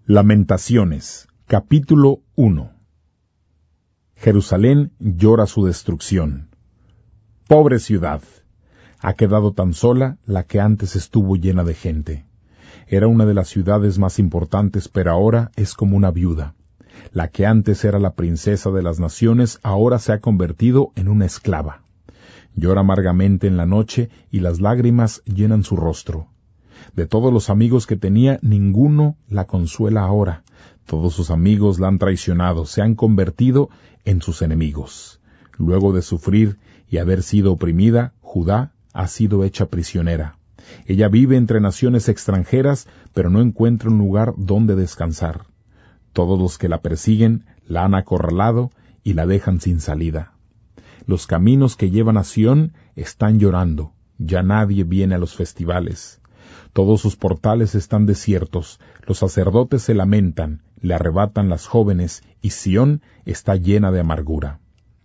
Lamentaciones, capítulo 1. Jerusalén llora su destrucción. Pobre ciudad, ha quedado tan sola la que antes estuvo llena de gente. Era una de las ciudades más importantes, pero ahora es como una viuda. La que antes era la princesa de las naciones, ahora se ha convertido en una esclava. Llora amargamente en la noche y las lágrimas llenan su rostro. De todos los amigos que tenía, ninguno la consuela ahora. Todos sus amigos la han traicionado, se han convertido en sus enemigos. Luego de sufrir y haber sido oprimida, Judá ha sido hecha prisionera. Ella vive entre naciones extranjeras, pero no encuentra un lugar donde descansar. Todos los que la persiguen la han acorralado y la dejan sin salida. Los caminos que llevan a Sión están llorando, ya nadie viene a los festivales. Todos sus portales están desiertos, los sacerdotes se lamentan, le arrebatan las jóvenes, y Sión está llena de amargura.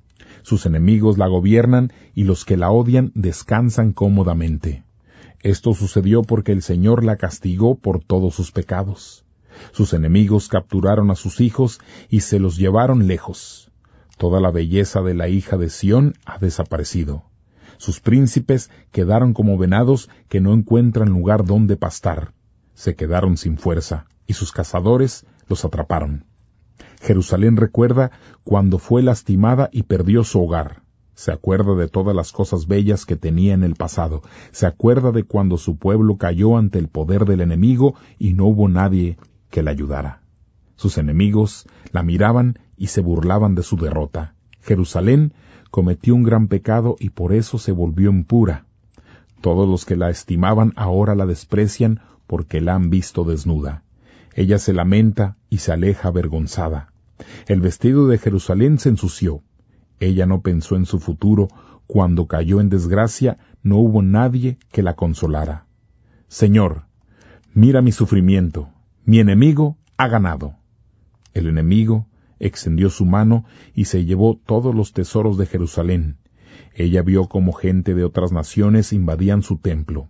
Sus enemigos la gobiernan, y los que la odian descansan cómodamente. Esto sucedió porque el Señor la castigó por todos sus pecados. Sus enemigos capturaron a sus hijos y se los llevaron lejos. Toda la belleza de la hija de Sión ha desaparecido. Sus príncipes quedaron como venados que no encuentran lugar donde pastar. Se quedaron sin fuerza, y sus cazadores los atraparon. Jerusalén recuerda cuando fue lastimada y perdió su hogar. Se acuerda de todas las cosas bellas que tenía en el pasado. Se acuerda de cuando su pueblo cayó ante el poder del enemigo y no hubo nadie que la ayudara. Sus enemigos la miraban y se burlaban de su derrota. Jerusalén cometió un gran pecado y por eso se volvió impura. Todos los que la estimaban ahora la desprecian porque la han visto desnuda. Ella se lamenta y se aleja avergonzada. El vestido de Jerusalén se ensució. Ella no pensó en su futuro. Cuando cayó en desgracia, no hubo nadie que la consolara. Señor, mira mi sufrimiento. Mi enemigo ha ganado. El enemigo extendió su mano y se llevó todos los tesoros de Jerusalén. Ella vio cómo gente de otras naciones invadían su templo.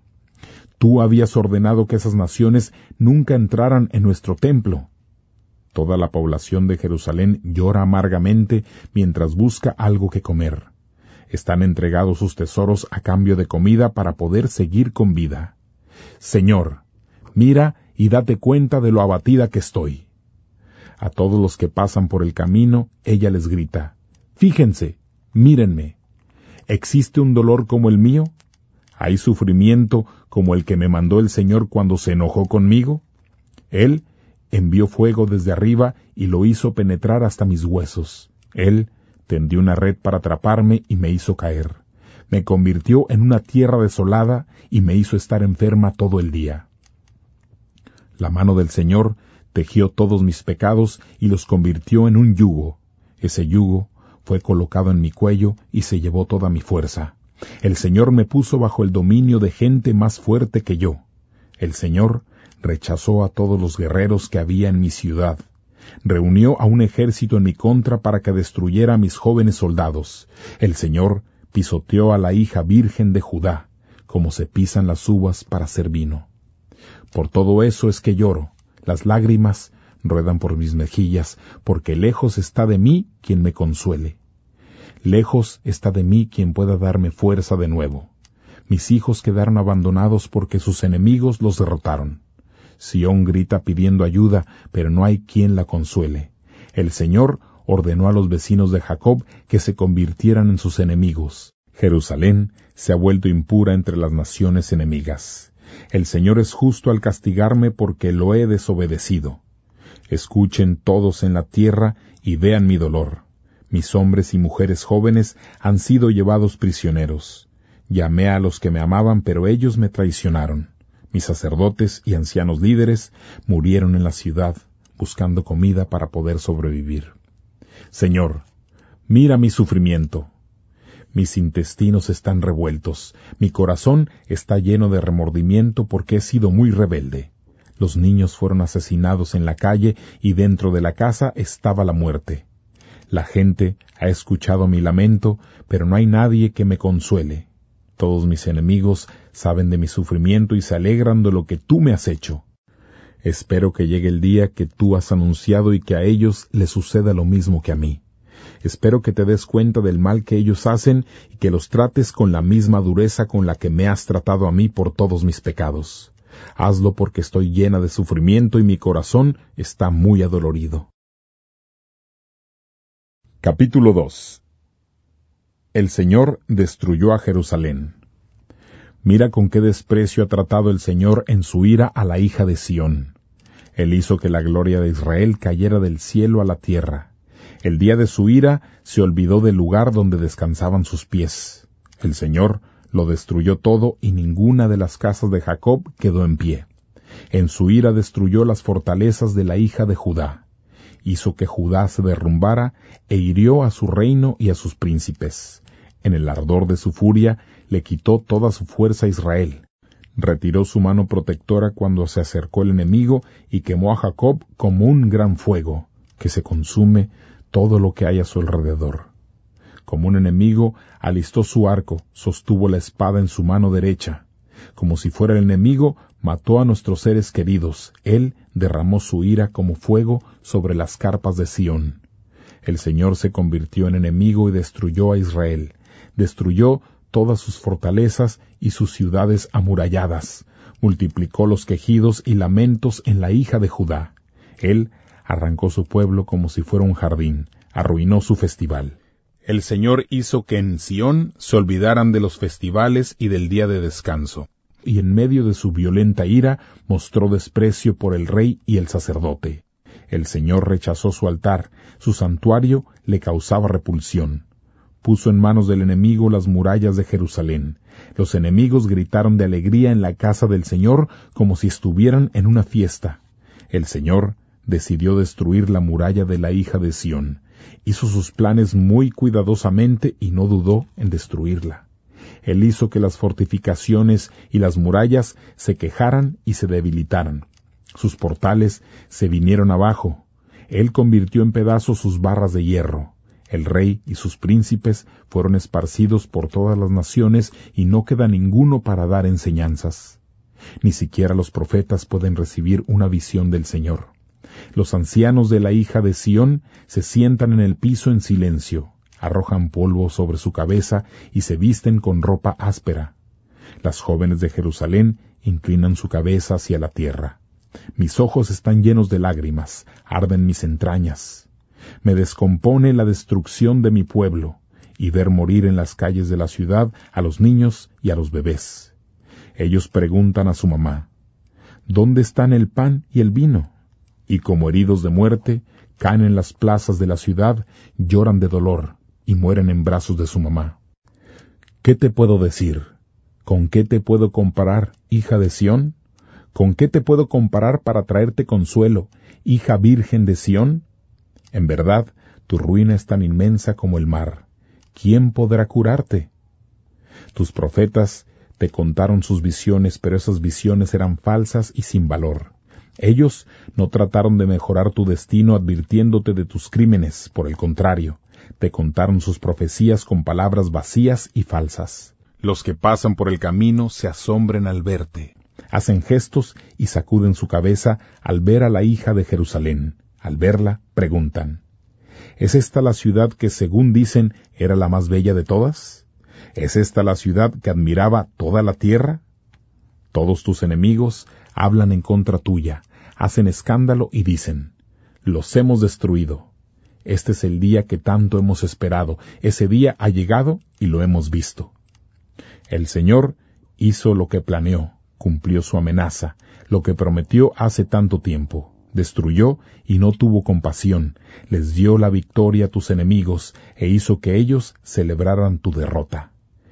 Tú habías ordenado que esas naciones nunca entraran en nuestro templo. Toda la población de Jerusalén llora amargamente mientras busca algo que comer. Están entregados sus tesoros a cambio de comida para poder seguir con vida. Señor, mira y date cuenta de lo abatida que estoy. A todos los que pasan por el camino, ella les grita, fíjense, mírenme. ¿Existe un dolor como el mío? ¿Hay sufrimiento como el que me mandó el Señor cuando se enojó conmigo? Él envió fuego desde arriba y lo hizo penetrar hasta mis huesos. Él tendió una red para atraparme y me hizo caer. Me convirtió en una tierra desolada y me hizo estar enferma todo el día. La mano del Señor tejió todos mis pecados y los convirtió en un yugo. Ese yugo fue colocado en mi cuello y se llevó toda mi fuerza. El Señor me puso bajo el dominio de gente más fuerte que yo. El Señor rechazó a todos los guerreros que había en mi ciudad. Reunió a un ejército en mi contra para que destruyera a mis jóvenes soldados. El Señor pisoteó a la hija virgen de Judá, como se pisan las uvas para hacer vino. Por todo eso es que lloro. Las lágrimas ruedan por mis mejillas, porque lejos está de mí quien me consuele. Lejos está de mí quien pueda darme fuerza de nuevo. Mis hijos quedaron abandonados porque sus enemigos los derrotaron. Sión grita pidiendo ayuda, pero no hay quien la consuele. El Señor ordenó a los vecinos de Jacob que se convirtieran en sus enemigos. Jerusalén se ha vuelto impura entre las naciones enemigas. El Señor es justo al castigarme porque lo he desobedecido. Escuchen todos en la tierra y vean mi dolor. Mis hombres y mujeres jóvenes han sido llevados prisioneros. Llamé a los que me amaban, pero ellos me traicionaron. Mis sacerdotes y ancianos líderes murieron en la ciudad, buscando comida para poder sobrevivir. Señor, mira mi sufrimiento. Mis intestinos están revueltos, mi corazón está lleno de remordimiento porque he sido muy rebelde. Los niños fueron asesinados en la calle y dentro de la casa estaba la muerte. La gente ha escuchado mi lamento, pero no hay nadie que me consuele. Todos mis enemigos saben de mi sufrimiento y se alegran de lo que tú me has hecho. Espero que llegue el día que tú has anunciado y que a ellos les suceda lo mismo que a mí. Espero que te des cuenta del mal que ellos hacen y que los trates con la misma dureza con la que me has tratado a mí por todos mis pecados. Hazlo porque estoy llena de sufrimiento y mi corazón está muy adolorido. Capítulo 2. El Señor destruyó a Jerusalén. Mira con qué desprecio ha tratado el Señor en su ira a la hija de Sión. Él hizo que la gloria de Israel cayera del cielo a la tierra. El día de su ira se olvidó del lugar donde descansaban sus pies. El Señor lo destruyó todo y ninguna de las casas de Jacob quedó en pie. En su ira destruyó las fortalezas de la hija de Judá. Hizo que Judá se derrumbara e hirió a su reino y a sus príncipes. En el ardor de su furia le quitó toda su fuerza a Israel. Retiró su mano protectora cuando se acercó el enemigo y quemó a Jacob como un gran fuego, que se consume todo lo que hay a su alrededor. Como un enemigo, alistó su arco, sostuvo la espada en su mano derecha. Como si fuera el enemigo, mató a nuestros seres queridos. Él derramó su ira como fuego sobre las carpas de Sión. El Señor se convirtió en enemigo y destruyó a Israel. Destruyó todas sus fortalezas y sus ciudades amuralladas. Multiplicó los quejidos y lamentos en la hija de Judá. Él arrancó su pueblo como si fuera un jardín, arruinó su festival. El Señor hizo que en Sión se olvidaran de los festivales y del día de descanso, y en medio de su violenta ira mostró desprecio por el rey y el sacerdote. El Señor rechazó su altar, su santuario le causaba repulsión. Puso en manos del enemigo las murallas de Jerusalén. Los enemigos gritaron de alegría en la casa del Señor como si estuvieran en una fiesta. El Señor decidió destruir la muralla de la hija de Sión. Hizo sus planes muy cuidadosamente y no dudó en destruirla. Él hizo que las fortificaciones y las murallas se quejaran y se debilitaran. Sus portales se vinieron abajo. Él convirtió en pedazos sus barras de hierro. El rey y sus príncipes fueron esparcidos por todas las naciones y no queda ninguno para dar enseñanzas. Ni siquiera los profetas pueden recibir una visión del Señor. Los ancianos de la hija de Sión se sientan en el piso en silencio, arrojan polvo sobre su cabeza y se visten con ropa áspera. Las jóvenes de Jerusalén inclinan su cabeza hacia la tierra. Mis ojos están llenos de lágrimas, arden mis entrañas. Me descompone la destrucción de mi pueblo, y ver morir en las calles de la ciudad a los niños y a los bebés. Ellos preguntan a su mamá, ¿dónde están el pan y el vino? Y como heridos de muerte, caen en las plazas de la ciudad, lloran de dolor, y mueren en brazos de su mamá. ¿Qué te puedo decir? ¿Con qué te puedo comparar, hija de Sión? ¿Con qué te puedo comparar para traerte consuelo, hija virgen de Sión? En verdad, tu ruina es tan inmensa como el mar. ¿Quién podrá curarte? Tus profetas te contaron sus visiones, pero esas visiones eran falsas y sin valor. Ellos no trataron de mejorar tu destino advirtiéndote de tus crímenes, por el contrario, te contaron sus profecías con palabras vacías y falsas. Los que pasan por el camino se asombran al verte, hacen gestos y sacuden su cabeza al ver a la hija de Jerusalén. Al verla, preguntan, ¿es esta la ciudad que, según dicen, era la más bella de todas? ¿Es esta la ciudad que admiraba toda la tierra? Todos tus enemigos hablan en contra tuya, hacen escándalo y dicen, los hemos destruido. Este es el día que tanto hemos esperado, ese día ha llegado y lo hemos visto. El Señor hizo lo que planeó, cumplió su amenaza, lo que prometió hace tanto tiempo. Destruyó y no tuvo compasión, les dio la victoria a tus enemigos e hizo que ellos celebraran tu derrota.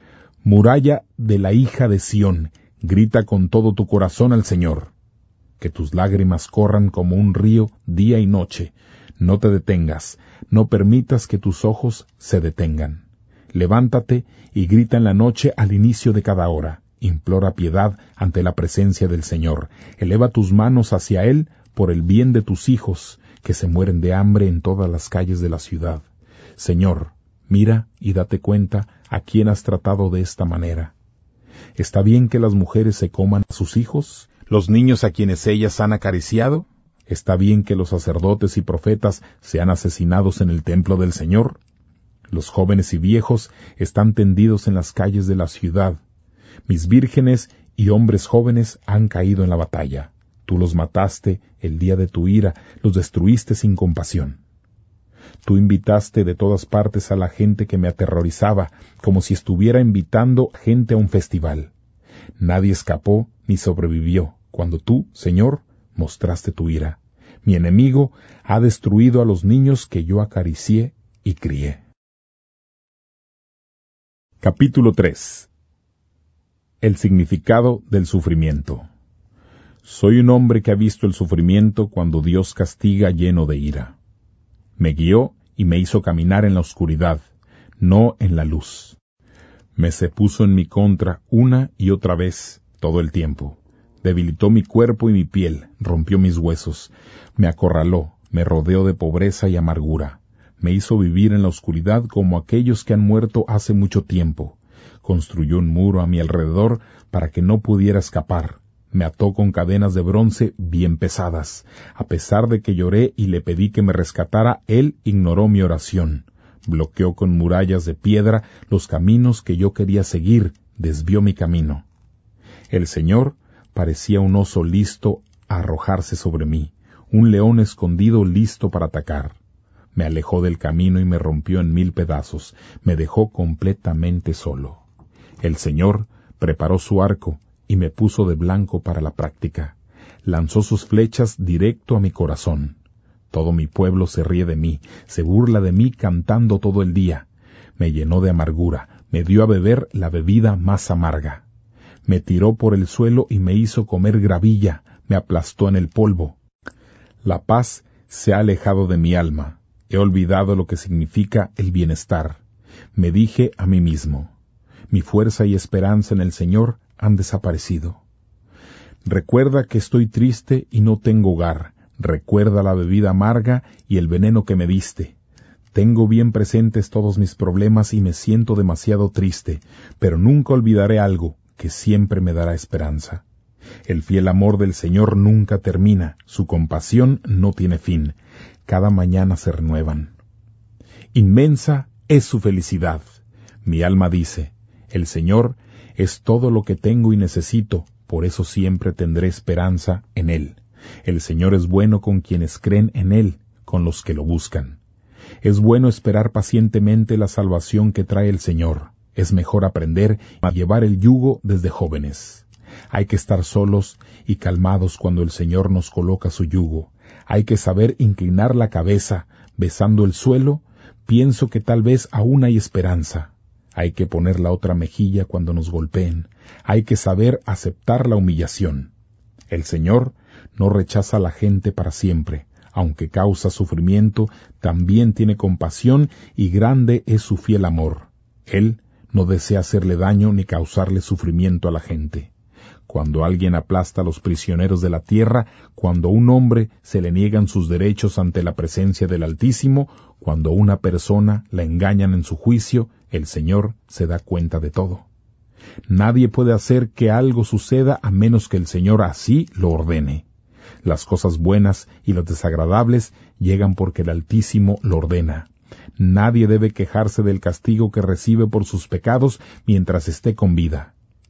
Muralla de la hija de Sión, grita con todo tu corazón al Señor. Que tus lágrimas corran como un río día y noche. No te detengas, no permitas que tus ojos se detengan. Levántate y grita en la noche al inicio de cada hora. Implora piedad ante la presencia del Señor. Eleva tus manos hacia Él por el bien de tus hijos, que se mueren de hambre en todas las calles de la ciudad. Señor, mira y date cuenta a quién has tratado de esta manera. ¿Está bien que las mujeres se coman a sus hijos? los niños a quienes ellas han acariciado? ¿Está bien que los sacerdotes y profetas sean asesinados en el templo del Señor? Los jóvenes y viejos están tendidos en las calles de la ciudad. Mis vírgenes y hombres jóvenes han caído en la batalla. Tú los mataste el día de tu ira, los destruiste sin compasión. Tú invitaste de todas partes a la gente que me aterrorizaba, como si estuviera invitando gente a un festival. Nadie escapó ni sobrevivió, cuando tú, Señor, mostraste tu ira. Mi enemigo ha destruido a los niños que yo acaricié y crié. Capítulo 3. El significado del sufrimiento. Soy un hombre que ha visto el sufrimiento cuando Dios castiga lleno de ira. Me guió y me hizo caminar en la oscuridad, no en la luz. Se puso en mi contra una y otra vez, todo el tiempo. Debilitó mi cuerpo y mi piel, rompió mis huesos, me acorraló, me rodeó de pobreza y amargura. Me hizo vivir en la oscuridad como aquellos que han muerto hace mucho tiempo. Construyó un muro a mi alrededor para que no pudiera escapar. Me ató con cadenas de bronce bien pesadas. A pesar de que lloré y le pedí que me rescatara, él ignoró mi oración. Bloqueó con murallas de piedra los caminos que yo quería seguir, desvió mi camino. El Señor parecía un oso listo a arrojarse sobre mí, un león escondido listo para atacar. Me alejó del camino y me rompió en 1000 pedazos, me dejó completamente solo. El Señor preparó su arco y me puso de blanco para la práctica. Lanzó sus flechas directo a mi corazón. Todo mi pueblo se ríe de mí, se burla de mí cantando todo el día. Me llenó de amargura, me dio a beber la bebida más amarga. Me tiró por el suelo y me hizo comer gravilla, me aplastó en el polvo. La paz se ha alejado de mi alma. He olvidado lo que significa el bienestar. Me dije a mí mismo, mi fuerza y esperanza en el Señor han desaparecido. Recuerda que estoy triste y no tengo hogar. Recuerda la bebida amarga y el veneno que me diste. Tengo bien presentes todos mis problemas y me siento demasiado triste, pero nunca olvidaré algo que siempre me dará esperanza. El fiel amor del Señor nunca termina, su compasión no tiene fin. Cada mañana se renuevan. Inmensa es su felicidad. Mi alma dice, el Señor es todo lo que tengo y necesito, por eso siempre tendré esperanza en Él. El Señor es bueno con quienes creen en Él, con los que lo buscan. Es bueno esperar pacientemente la salvación que trae el Señor. Es mejor aprender a llevar el yugo desde jóvenes. Hay que estar solos y calmados cuando el Señor nos coloca su yugo. Hay que saber inclinar la cabeza, besando el suelo. Pienso que tal vez aún hay esperanza. Hay que poner la otra mejilla cuando nos golpeen. Hay que saber aceptar la humillación. El Señor no rechaza a la gente para siempre. Aunque causa sufrimiento, también tiene compasión y grande es su fiel amor. Él no desea hacerle daño ni causarle sufrimiento a la gente. Cuando alguien aplasta a los prisioneros de la tierra, cuando a un hombre se le niegan sus derechos ante la presencia del Altísimo, cuando a una persona la engañan en su juicio, el Señor se da cuenta de todo. Nadie puede hacer que algo suceda a menos que el Señor así lo ordene. Las cosas buenas y las desagradables llegan porque el Altísimo lo ordena. Nadie debe quejarse del castigo que recibe por sus pecados mientras esté con vida.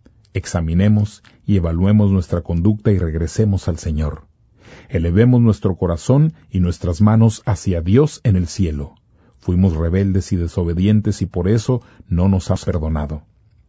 Examinemos y evaluemos nuestra conducta y regresemos al Señor. Elevemos nuestro corazón y nuestras manos hacia Dios en el cielo. Fuimos rebeldes y desobedientes y por eso no nos has perdonado.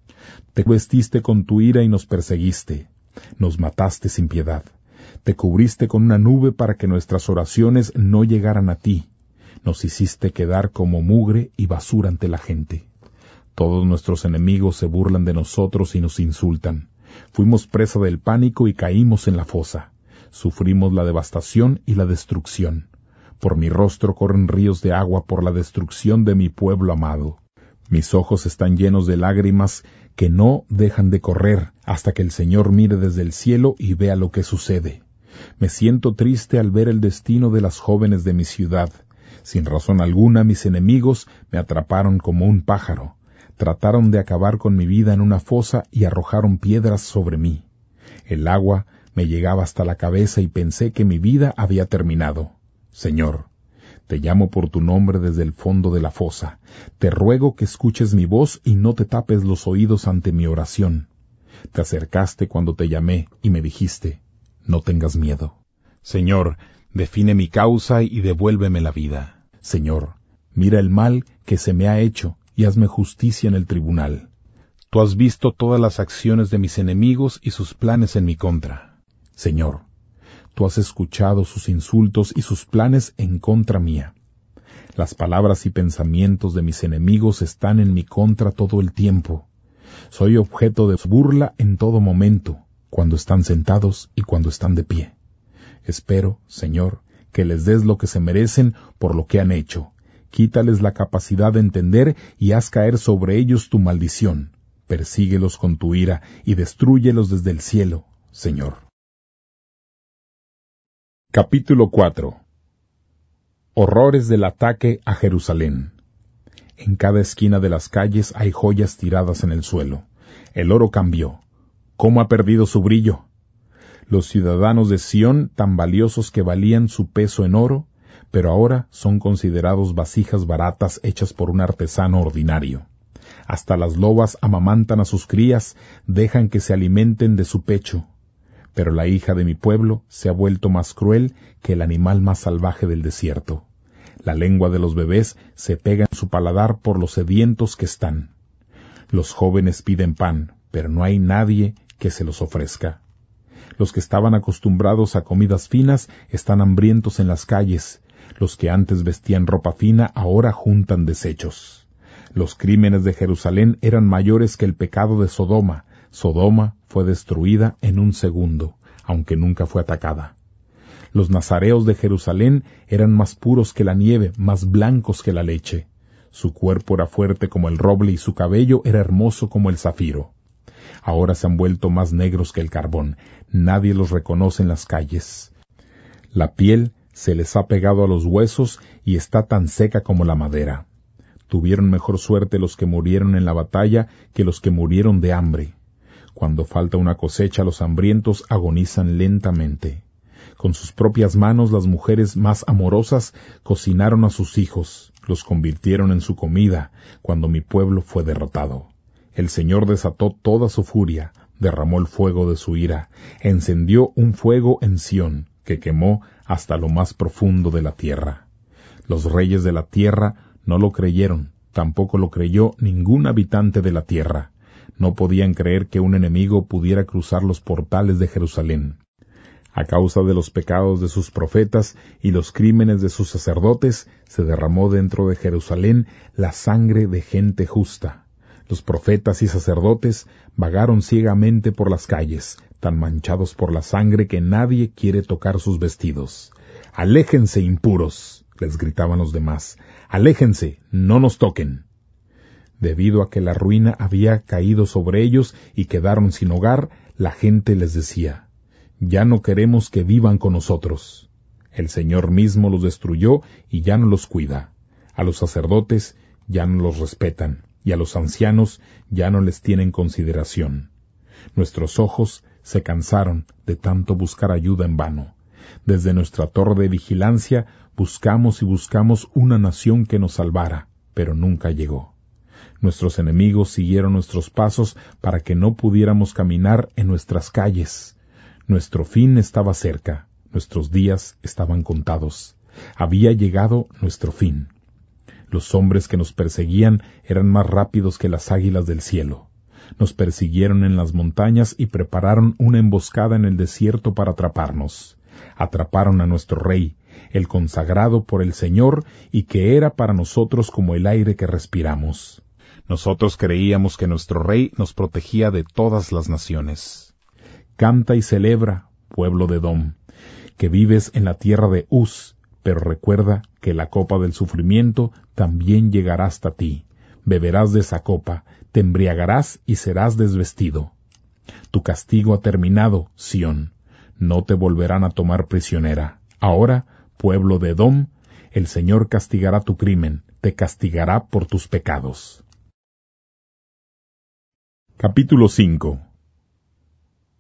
Te vestiste con tu ira y nos perseguiste. Nos mataste sin piedad. Te cubriste con una nube para que nuestras oraciones no llegaran a ti. Nos hiciste quedar como mugre y basura ante la gente. Todos nuestros enemigos se burlan de nosotros y nos insultan. Fuimos presa del pánico y caímos en la fosa. Sufrimos la devastación y la destrucción. Por mi rostro corren ríos de agua por la destrucción de mi pueblo amado. Mis ojos están llenos de lágrimas que no dejan de correr hasta que el Señor mire desde el cielo y vea lo que sucede. Me siento triste al ver el destino de las jóvenes de mi ciudad. Sin razón alguna, mis enemigos me atraparon como un pájaro. Trataron de acabar con mi vida en una fosa y arrojaron piedras sobre mí. El agua Me llegaba hasta la cabeza y pensé que mi vida había terminado. Señor, te llamo por tu nombre desde el fondo de la fosa. Te ruego que escuches mi voz y no te tapes los oídos ante mi oración. Te acercaste cuando te llamé y me dijiste, no tengas miedo. Señor, define mi causa y devuélveme la vida. Señor, mira el mal que se me ha hecho y hazme justicia en el tribunal. Tú has visto todas las acciones de mis enemigos y sus planes en mi contra. Señor, tú has escuchado sus insultos y sus planes en contra mía. Las palabras y pensamientos de mis enemigos están en mi contra todo el tiempo. Soy objeto de burla en todo momento, cuando están sentados y cuando están de pie. Espero, Señor, que les des lo que se merecen por lo que han hecho. Quítales la capacidad de entender y haz caer sobre ellos tu maldición. Persíguelos con tu ira y destrúyelos desde el cielo, Señor. Capítulo 4. Horrores del ataque a Jerusalén. En cada esquina de las calles hay joyas tiradas en el suelo. El oro cambió. ¿Cómo ha perdido su brillo? Los ciudadanos de Sión, tan valiosos que valían su peso en oro, pero ahora son considerados vasijas baratas hechas por un artesano ordinario. Hasta las lobas amamantan a sus crías, dejan que se alimenten de su pecho. Pero la hija de mi pueblo se ha vuelto más cruel que el animal más salvaje del desierto. La lengua de los bebés se pega en su paladar por los sedientos que están. Los jóvenes piden pan, pero no hay nadie que se los ofrezca. Los que estaban acostumbrados a comidas finas están hambrientos en las calles. Los que antes vestían ropa fina ahora juntan desechos. Los crímenes de Jerusalén eran mayores que el pecado de Sodoma. Sodoma fue destruida en un segundo, aunque nunca fue atacada. Los nazareos de Jerusalén eran más puros que la nieve, más blancos que la leche. Su cuerpo era fuerte como el roble y su cabello era hermoso como el zafiro. Ahora se han vuelto más negros que el carbón. Nadie los reconoce en las calles. La piel se les ha pegado a los huesos y está tan seca como la madera. Tuvieron mejor suerte los que murieron en la batalla que los que murieron de hambre. Cuando falta una cosecha, los hambrientos agonizan lentamente. Con sus propias manos las mujeres más amorosas cocinaron a sus hijos, los convirtieron en su comida, cuando mi pueblo fue derrotado. El Señor desató toda su furia, derramó el fuego de su ira, encendió un fuego en Sión, que quemó hasta lo más profundo de la tierra. Los reyes de la tierra no lo creyeron, tampoco lo creyó ningún habitante de la tierra. No podían creer que un enemigo pudiera cruzar los portales de Jerusalén. A causa de los pecados de sus profetas y los crímenes de sus sacerdotes, se derramó dentro de Jerusalén la sangre de gente justa. Los profetas y sacerdotes vagaron ciegamente por las calles, tan manchados por la sangre que nadie quiere tocar sus vestidos. «¡Aléjense, impuros!», les gritaban los demás. «¡Aléjense! ¡No nos toquen!». Debido a que la ruina había caído sobre ellos y quedaron sin hogar, la gente les decía, «Ya no queremos que vivan con nosotros». El Señor mismo los destruyó y ya no los cuida. A los sacerdotes ya no los respetan, y a los ancianos ya no les tienen consideración. Nuestros ojos se cansaron de tanto buscar ayuda en vano. Desde nuestra torre de vigilancia buscamos y buscamos una nación que nos salvara, pero nunca llegó. Nuestros enemigos siguieron nuestros pasos para que no pudiéramos caminar en nuestras calles. Nuestro fin estaba cerca, nuestros días estaban contados. Había llegado nuestro fin. Los hombres que nos perseguían eran más rápidos que las águilas del cielo. Nos persiguieron en las montañas y prepararon una emboscada en el desierto para atraparnos. Atraparon a nuestro rey, el consagrado por el Señor y que era para nosotros como el aire que respiramos. Nosotros creíamos que nuestro rey nos protegía de todas las naciones. Canta y celebra, pueblo de Edom, que vives en la tierra de Uz, pero recuerda que la copa del sufrimiento también llegará hasta ti. Beberás de esa copa, te embriagarás y serás desvestido. Tu castigo ha terminado, Sión. No te volverán a tomar prisionera. Ahora, pueblo de Edom, el Señor castigará tu crimen, te castigará por tus pecados. Capítulo 5.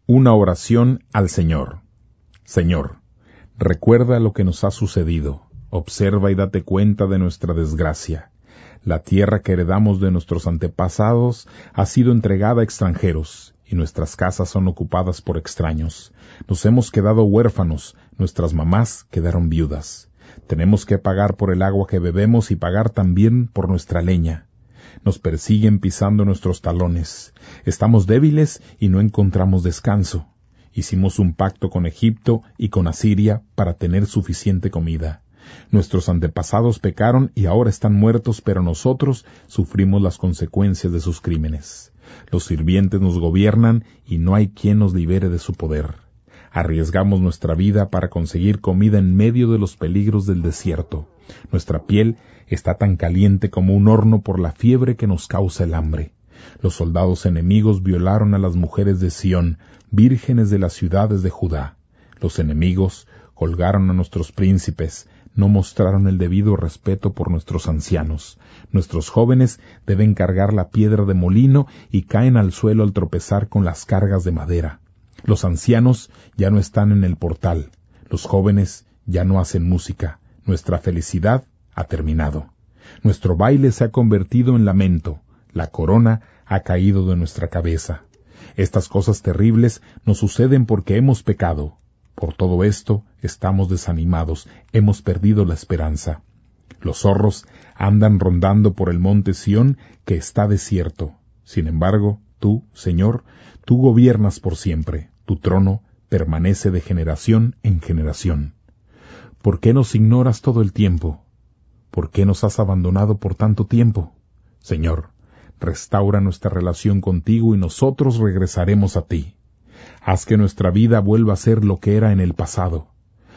Una oración al Señor. Señor, recuerda lo que nos ha sucedido. Observa y date cuenta de nuestra desgracia. La tierra que heredamos de nuestros antepasados ha sido entregada a extranjeros, y nuestras casas son ocupadas por extraños. Nos hemos quedado huérfanos, nuestras mamás quedaron viudas. Tenemos que pagar por el agua que bebemos y pagar también por nuestra leña. Nos persiguen pisando nuestros talones. Estamos débiles y no encontramos descanso. Hicimos un pacto con Egipto y con Asiria para tener suficiente comida. Nuestros antepasados pecaron y ahora están muertos, pero nosotros sufrimos las consecuencias de sus crímenes. Los sirvientes nos gobiernan y no hay quien nos libere de su poder. Arriesgamos nuestra vida para conseguir comida en medio de los peligros del desierto. Nuestra piel está tan caliente como un horno por la fiebre que nos causa el hambre. Los soldados enemigos violaron a las mujeres de Sión, vírgenes de las ciudades de Judá. Los enemigos colgaron a nuestros príncipes, no mostraron el debido respeto por nuestros ancianos. Nuestros jóvenes deben cargar la piedra de molino y caen al suelo al tropezar con las cargas de madera. Los ancianos ya no están en el portal. Los jóvenes ya no hacen música. Nuestra felicidad ha terminado. Nuestro baile se ha convertido en lamento. La corona ha caído de nuestra cabeza. Estas cosas terribles nos suceden porque hemos pecado. Por todo esto estamos desanimados, hemos perdido la esperanza. Los zorros andan rondando por el monte Sión, que está desierto. Sin embargo, tú, Señor, tú gobiernas por siempre. Tu trono permanece de generación en generación. ¿Por qué nos ignoras todo el tiempo? ¿Por qué nos has abandonado por tanto tiempo? Señor, restaura nuestra relación contigo y nosotros regresaremos a ti. Haz que nuestra vida vuelva a ser lo que era en el pasado.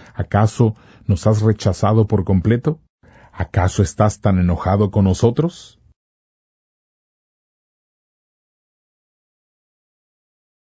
¿Acaso nos has rechazado por completo? ¿Acaso estás tan enojado con nosotros?